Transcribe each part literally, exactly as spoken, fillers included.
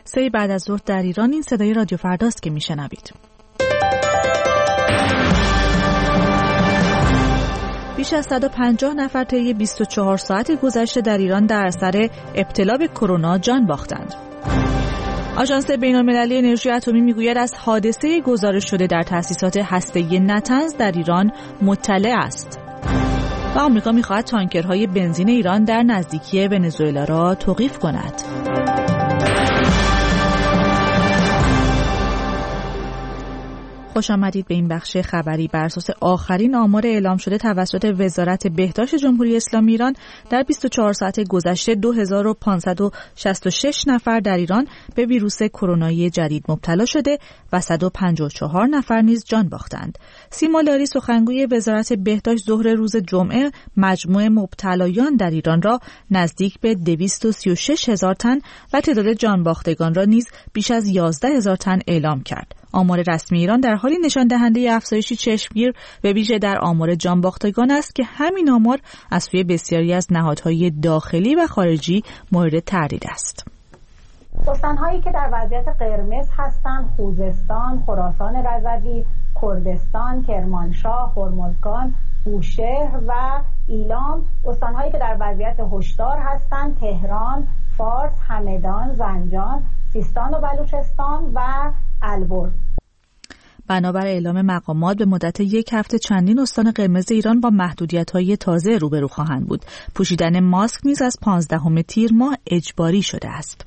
سه بعد از ظهر در ایران. این صدای رادیو فرداست که میشنوید. بیش از صد و پنجاه نفر طی بیست و چهار ساعت گذشته در ایران در اثر ابتلا به کرونا جان باختند. آژانس بین‌المللی انرژی اتمی میگوید از حادثه گزارش شده در تأسیسات هسته‌ای نتنز در ایران مطلع است. و آمریکا می‌خواهد تانکرهای بنزین ایران در نزدیکی ونزوئلا را توقیف کند. خوش آمدید به این بخش خبری. بر اساس آخرین آمار اعلام شده توسط وزارت بهداشت جمهوری اسلامی ایران در بیست و چهار ساعت گذشته دو هزار و پانصد و شصت و شش نفر در ایران به ویروس کرونایی جدید مبتلا شده و صد و پنجاه و چهار نفر نیز جان باختند. سیما لاری سخنگوی وزارت بهداشت ظهر روز جمعه مجموع مبتلایان در ایران را نزدیک به دویست و سی و شش هزار تن و تعداد جان باختگان را نیز بیش از یازده هزار تن اعلام کرد. آمار رسمی ایران در حالی نشان دهنده افزایشی چشمگیر به ویژه در آمار جان باختگان است که همین آمار از سوی بسیاری از نهادهای داخلی و خارجی مورد تردید است. استان‌هایی که در وضعیت قرمز هستند خوزستان، خراسان رضوی، کردستان، کرمانشاه، هرمزگان، بوشهر و ایلام. استان‌هایی که در وضعیت هشدار هستند تهران، فارس، همدان، زنجان، سیستان و بلوچستان و البرز. بنابر اعلام مقامات به مدت یک هفته چندین استان قرمز ایران با محدودیت‌های تازه روبرو خواهند بود. پوشیدن ماسک نیز از پانزدهم تیر ماه اجباری شده است.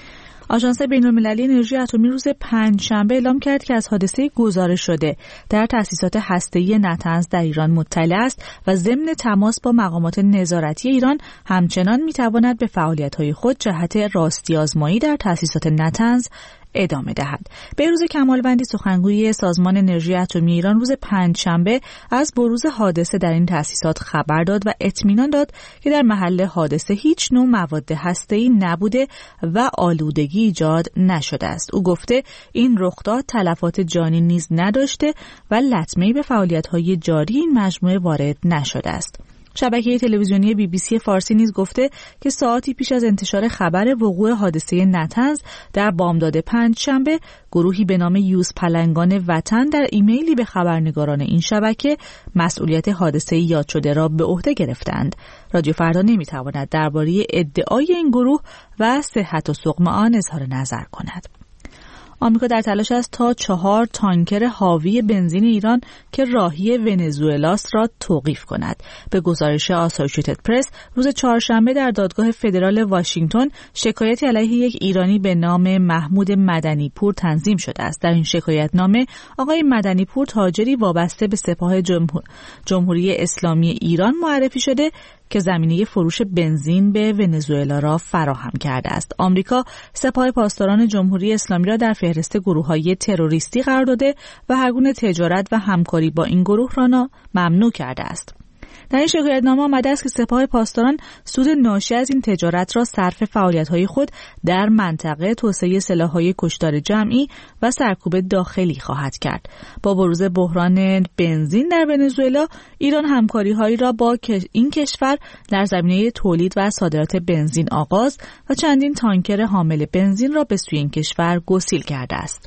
آژانس بین‌المللی انرژی اتمی روز پنجشنبه اعلام کرد که از حادثه گزارش شده در تأسیسات هسته‌ای نتنز در ایران مطلع است و ضمن تماس با مقامات نظارتی ایران همچنان می‌تواند به فعالیت‌های خود جهت راستی آزمایی در تأسیسات نتنز ادامه دهد. بهروز کمالوندی سخنگوی سازمان انرژی اتمی ایران روز پنجشنبه از بروز حادثه در این تأسیسات خبر داد و اطمینان داد که در محل حادثه هیچ نوع مواد هسته‌ای نبوده و آلودگی ایجاد نشده است. او گفته این رخداد تلفات جانی نیز نداشته و لطمه‌ای به فعالیت‌های جاری این مجموعه وارد نشده است. شبکه تلویزیونی بی بی سی فارسی نیز گفته که ساعتی پیش از انتشار خبر وقوع حادثه نتنز در بامداد پنجشنبه گروهی به نام یوز پلنگان وطن در ایمیلی به خبرنگاران این شبکه مسئولیت حادثه یاد شده را به عهده گرفتند. رادیو فردا نمیتواند درباره ادعای این گروه و صحت و سقم آن اظهار نظر کند. آمریکا در تلاش است تا چهار تانکر حاوی بنزین ایران که راهی ونزوئلاست را توقیف کند. به گزارش آسوشییتد پرس روز چهارشنبه در دادگاه فدرال واشنگتن شکایتی علیه یک ایرانی به نام محمود مدنی‌پور تنظیم شده است. در این شکایتنامه آقای مدنی‌پور تاجری وابسته به سپاه جمهور... جمهوری اسلامی ایران معرفی شده که زمینه فروش بنزین به ونزوئلا را فراهم کرده است. آمریکا سپاه پاسداران جمهوری اسلامی را در فهرست گروه‌های تروریستی قرار داده و هر گونه تجارت و همکاری با این گروه را ممنوع کرده است. در این شکایتنامه آمده است که سپاه پاسداران سود ناشی از این تجارت را صرف فعالیت‌های خود در منطقه توسعه سلاح‌های کشتار جمعی و سرکوب داخلی خواهد کرد. با بروز بحران بنزین در ونزوئلا، ایران همکاری‌هایی را با این کشور در زمینه تولید و صادرات بنزین آغاز و چندین تانکر حامل بنزین را به سوی این کشور گسیل کرده است.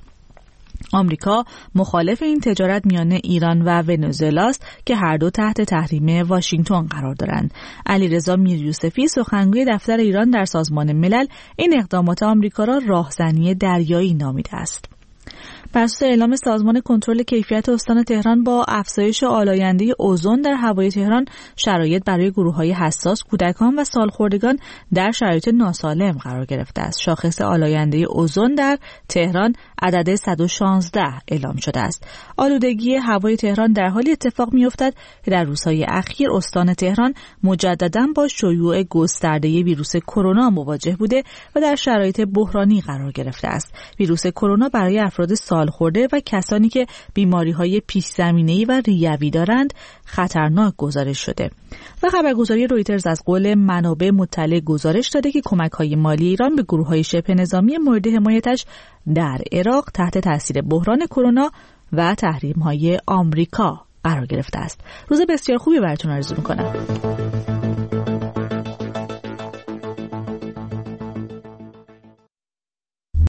آمریکا مخالف این تجارت میان ایران و ونزوئلا است که هر دو تحت تحریم واشنگتن قرار دارند. علیرضا میریوسفی سخنگوی دفتر ایران در سازمان ملل این اقدامات آمریکا را راهزنی دریایی نامیده است. بر اساس اعلام سازمان کنترل کیفیت استان تهران با افزایش آلاینده اوزون در هوای تهران شرایط برای گروه‌های حساس، کودکان و سالخوردگان در شرایط ناسالم قرار گرفته است. شاخص آلاینده اوزون در تهران عدد صد و شانزده اعلام شده است. آلودگی هوای تهران در حالی اتفاق می‌افتد که در روزهای اخیر استان تهران مجدداً با شیوع گسترده ویروس کرونا مواجه بوده و در شرایط بحرانی قرار گرفته است. ویروس کرونا برای افراد سالخورده و کسانی که بیماری‌های پیش‌زمینه‌ای و ریوی دارند خطرناک گزارش شده. و خبرگزاری رویترز از قول منابع مطلع گزارش داده که کمک‌های مالی ایران به گروه‌های شبه نظامی مورد حمایتش در عراق تحت تاثیر بحران کرونا و تحریم‌های آمریکا قرار گرفته است. روز بسیار خوبی براتون آرزو می‌کنم.